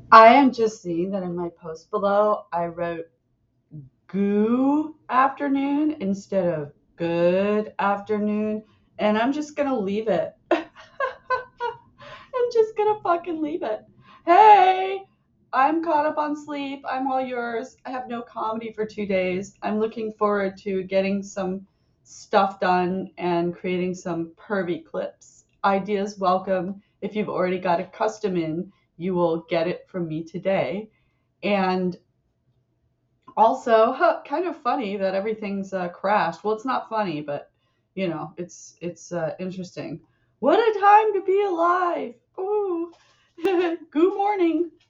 I am just seeing that in my post below, I wrote goo afternoon instead of good afternoon, and I'm just gonna leave it. I'm just gonna fucking leave it. Hey, I'm caught up on sleep. I'm all yours. I have no comedy for 2 days. I'm looking forward to getting some stuff done and creating some pervy clips. Ideas welcome. If you've already got a custom in, you will get it from me today. And also, kind of funny that everything's crashed. Well, it's not funny, but it's interesting. What a time to be alive! Ooh, good morning.